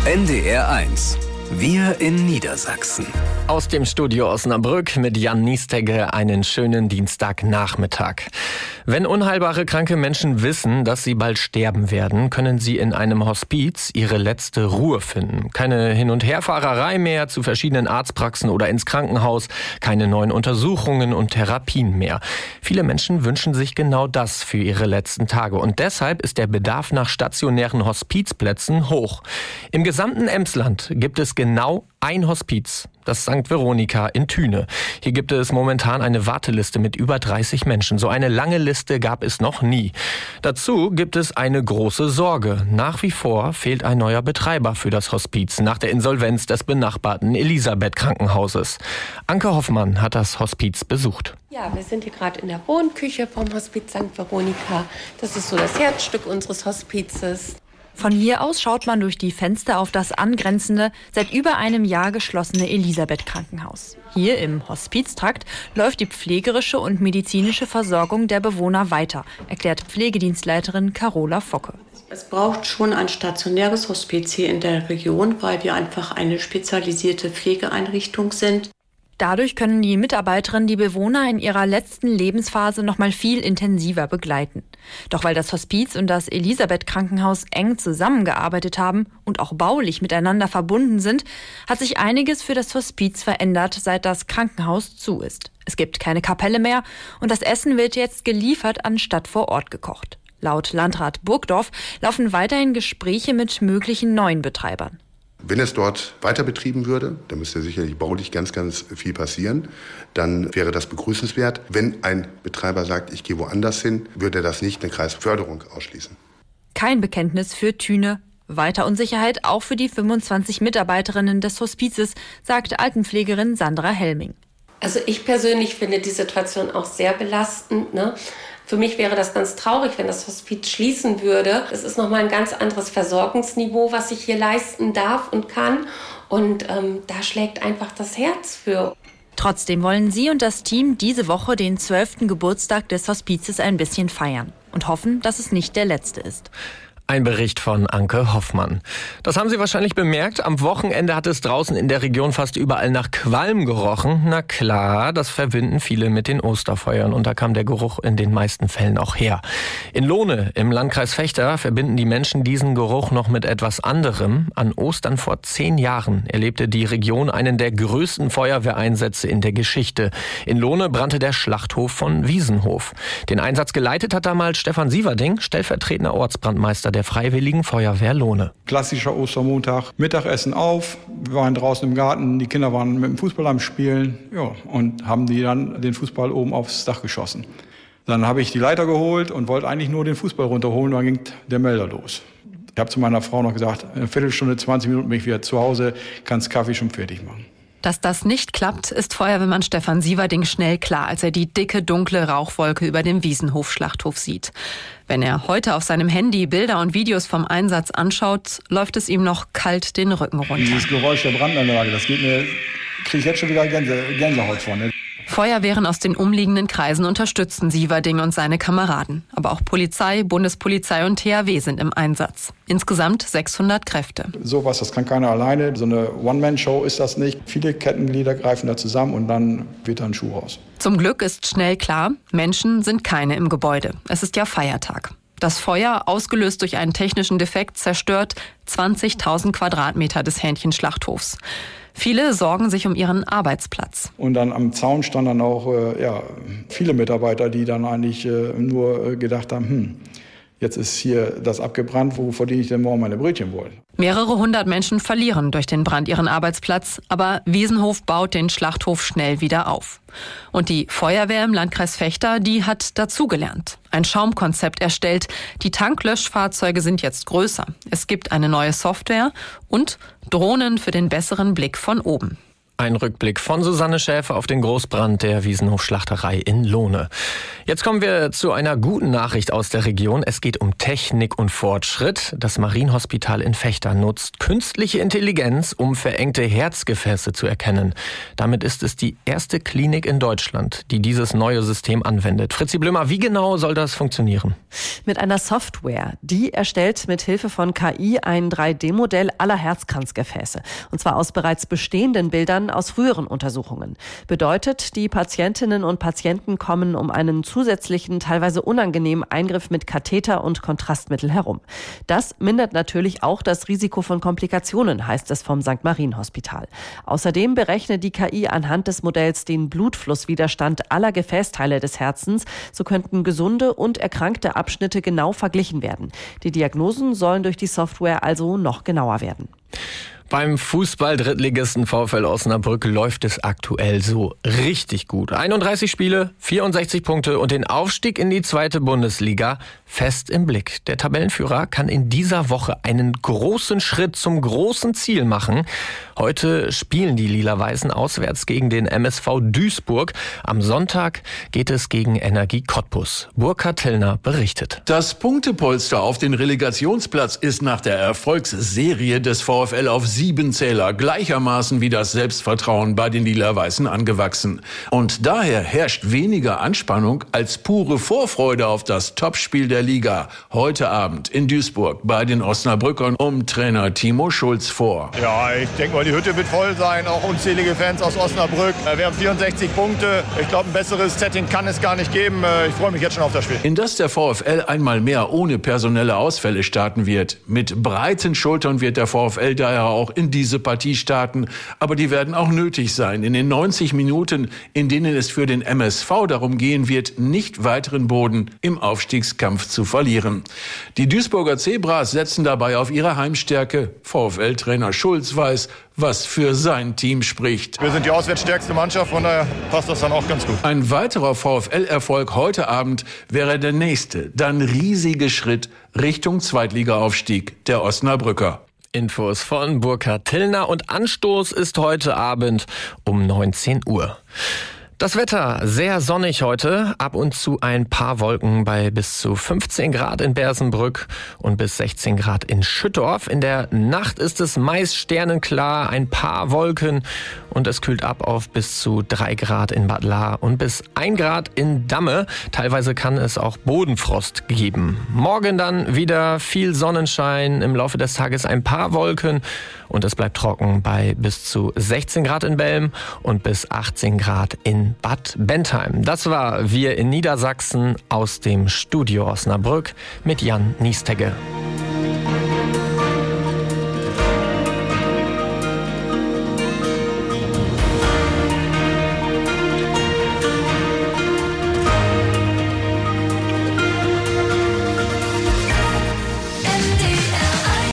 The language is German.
NDR1. Wir in Niedersachsen. Aus dem Studio Osnabrück mit Jan Niestegge einen schönen Dienstagnachmittag. Wenn unheilbare kranke Menschen wissen, dass sie bald sterben werden, können sie in einem Hospiz ihre letzte Ruhe finden. Keine Hin- und Herfahrerei mehr zu verschiedenen Arztpraxen oder ins Krankenhaus, keine neuen Untersuchungen und Therapien mehr. Viele Menschen wünschen sich genau das für ihre letzten Tage und deshalb ist der Bedarf nach stationären Hospizplätzen hoch. Im gesamten Emsland gibt es genau ein Hospiz, das St. Veronika in Thüne. Hier gibt es momentan eine Warteliste mit über 30 Menschen. So eine lange Liste gab es noch nie. Dazu gibt es eine große Sorge. Nach wie vor fehlt ein neuer Betreiber für das Hospiz nach der Insolvenz des benachbarten Elisabeth-Krankenhauses. Anke Hoffmann hat das Hospiz besucht. Ja, wir sind hier gerade in der Wohnküche vom Hospiz St. Veronika. Das ist so das Herzstück unseres Hospizes. Von hier aus schaut man durch die Fenster auf das angrenzende, seit über einem Jahr geschlossene Elisabeth-Krankenhaus. Hier im Hospiztrakt läuft die pflegerische und medizinische Versorgung der Bewohner weiter, erklärt Pflegedienstleiterin Carola Focke. Es braucht schon ein stationäres Hospiz hier in der Region, weil wir einfach eine spezialisierte Pflegeeinrichtung sind. Dadurch können die Mitarbeiterinnen die Bewohner in ihrer letzten Lebensphase noch mal viel intensiver begleiten. Doch weil das Hospiz und das Elisabeth-Krankenhaus eng zusammengearbeitet haben und auch baulich miteinander verbunden sind, hat sich einiges für das Hospiz verändert, seit das Krankenhaus zu ist. Es gibt keine Kapelle mehr und das Essen wird jetzt geliefert anstatt vor Ort gekocht. Laut Landrat Burgdorf laufen weiterhin Gespräche mit möglichen neuen Betreibern. Wenn es dort weiter betrieben würde, dann müsste sicherlich baulich ganz viel passieren, dann wäre das begrüßenswert. Wenn ein Betreiber sagt, ich gehe woanders hin, würde er das nicht eine Kreisförderung ausschließen. Kein Bekenntnis für Thüne. Weiter Unsicherheit auch für die 25 Mitarbeiterinnen des Hospizes, sagt Altenpflegerin Sandra Helming. Also ich persönlich finde die Situation auch sehr belastend, ne? Für mich wäre das ganz traurig, wenn das Hospiz schließen würde. Es ist nochmal ein ganz anderes Versorgungsniveau, was ich hier leisten darf und kann. Und da schlägt einfach das Herz für. Trotzdem wollen sie und das Team diese Woche den 12. Geburtstag des Hospizes ein bisschen feiern und hoffen, dass es nicht der letzte ist. Ein Bericht von Anke Hoffmann. Das haben Sie wahrscheinlich bemerkt. Am Wochenende hat es draußen in der Region fast überall nach Qualm gerochen. Na klar, das verbinden viele mit den Osterfeuern. Und da kam der Geruch in den meisten Fällen auch her. In Lohne im Landkreis Vechta verbinden die Menschen diesen Geruch noch mit etwas anderem. An Ostern vor 10 Jahren erlebte die Region einen der größten Feuerwehreinsätze in der Geschichte. In Lohne brannte der Schlachthof von Wiesenhof. Den Einsatz geleitet hat damals Stefan Sieverding, stellvertretender Ortsbrandmeister der Freiwilligen Feuerwehr Lohne. Klassischer Ostermontag, Mittagessen auf, wir waren draußen im Garten, die Kinder waren mit dem Fußball am Spielen, ja, und haben die dann den Fußball oben aufs Dach geschossen. Dann habe ich die Leiter geholt und wollte eigentlich nur den Fußball runterholen, dann ging der Melder los. Ich habe zu meiner Frau noch gesagt, eine Viertelstunde, 20 Minuten bin ich wieder zu Hause, kannst Kaffee schon fertig machen. Dass das nicht klappt, ist Feuerwehrmann Stefan Sieverding schnell klar, als er die dicke, dunkle Rauchwolke über dem Wiesenhof-Schlachthof sieht. Wenn er heute auf seinem Handy Bilder und Videos vom Einsatz anschaut, läuft es ihm noch kalt den Rücken runter. Dieses Geräusch der Brandanlage, das kriege ich jetzt schon wieder Gänsehaut von. Ne? Feuerwehren aus den umliegenden Kreisen unterstützen Sieverding und seine Kameraden. Aber auch Polizei, Bundespolizei und THW sind im Einsatz. Insgesamt 600 Kräfte. Sowas, das kann keiner alleine. So eine One-Man-Show ist das nicht. Viele Kettenglieder greifen da zusammen und dann wird da ein Schuh raus. Zum Glück ist schnell klar, Menschen sind keine im Gebäude. Es ist ja Feiertag. Das Feuer, ausgelöst durch einen technischen Defekt, zerstört 20.000 Quadratmeter des Hähnchenschlachthofs. Viele sorgen sich um ihren Arbeitsplatz. Und dann am Zaun standen dann auch viele Mitarbeiter, die dann eigentlich nur gedacht haben, jetzt ist hier das abgebrannt, wo verdiene ich denn morgen meine Brötchen wohl? Mehrere hundert Menschen verlieren durch den Brand ihren Arbeitsplatz, aber Wiesenhof baut den Schlachthof schnell wieder auf. Und die Feuerwehr im Landkreis Vechta, die hat dazugelernt. Ein Schaumkonzept erstellt. Die Tanklöschfahrzeuge sind jetzt größer. Es gibt eine neue Software und Drohnen für den besseren Blick von oben. Ein Rückblick von Susanne Schäfer auf den Großbrand der Wiesenhof-Schlachterei in Lohne. Jetzt kommen wir zu einer guten Nachricht aus der Region. Es geht um Technik und Fortschritt. Das Marienhospital in Vechta nutzt künstliche Intelligenz, um verengte Herzgefäße zu erkennen. Damit ist es die erste Klinik in Deutschland, die dieses neue System anwendet. Fritzi Blömer, wie genau soll das funktionieren? Mit einer Software. Die erstellt mit Hilfe von KI ein 3D-Modell aller Herzkranzgefäße. Und zwar aus bereits bestehenden Bildern aus früheren Untersuchungen. Bedeutet, die Patientinnen und Patienten kommen um einen zusätzlichen, teilweise unangenehmen Eingriff mit Katheter und Kontrastmittel herum. Das mindert natürlich auch das Risiko von Komplikationen, heißt es vom St. Marienhospital. Außerdem berechnet die KI anhand des Modells den Blutflusswiderstand aller Gefäßteile des Herzens. So könnten gesunde und erkrankte Abschnitte genau verglichen werden. Die Diagnosen sollen durch die Software also noch genauer werden. Beim Fußball-Drittligisten VfL Osnabrück läuft es aktuell so richtig gut. 31 Spiele, 64 Punkte und den Aufstieg in die 2. Bundesliga fest im Blick. Der Tabellenführer kann in dieser Woche einen großen Schritt zum großen Ziel machen. Heute spielen die Lila-Weißen auswärts gegen den MSV Duisburg. Am Sonntag geht es gegen Energie Cottbus. Burkhard Tillner berichtet. Das Punktepolster auf den Relegationsplatz ist nach der Erfolgsserie des VfL auf 7 Zähler gleichermaßen wie das Selbstvertrauen bei den Lila-Weißen angewachsen. Und daher herrscht weniger Anspannung als pure Vorfreude auf das Topspiel der Liga. Heute Abend in Duisburg bei den Osnabrückern um Trainer Timo Schulz vor. Ja, ich denke mal, die Hütte wird voll sein, auch unzählige Fans aus Osnabrück. Wir haben 64 Punkte. Ich glaube, ein besseres Setting kann es gar nicht geben. Ich freue mich jetzt schon auf das Spiel. In das der VfL einmal mehr ohne personelle Ausfälle starten wird. Mit breiten Schultern wird der VfL daher auch in diese Partie starten. Aber die werden auch nötig sein. In den 90 Minuten, in denen es für den MSV darum gehen wird, nicht weiteren Boden im Aufstiegskampf zu verlieren. Die Duisburger Zebras setzen dabei auf ihre Heimstärke. VfL-Trainer Schulz weiß, was für sein Team spricht. Wir sind die auswärtsstärkste Mannschaft, von daher passt das dann auch ganz gut. Ein weiterer VfL-Erfolg heute Abend wäre der nächste, dann riesige Schritt Richtung Zweitligaaufstieg der Osnabrücker. Infos von Burkhard Tillner und Anstoß ist heute Abend um 19 Uhr. Das Wetter sehr sonnig heute, ab und zu ein paar Wolken bei bis zu 15 Grad in Bersenbrück und bis 16 Grad in Schüttorf. In der Nacht ist es meist sternenklar, ein paar Wolken und es kühlt ab auf bis zu 3 Grad in Bad Lahr und bis 1 Grad in Damme. Teilweise kann es auch Bodenfrost geben. Morgen dann wieder viel Sonnenschein, im Laufe des Tages ein paar Wolken und es bleibt trocken bei bis zu 16 Grad in Belm und bis 18 Grad in Bad Bentheim. Das war Wir in Niedersachsen aus dem Studio Osnabrück mit Jan Niestegge.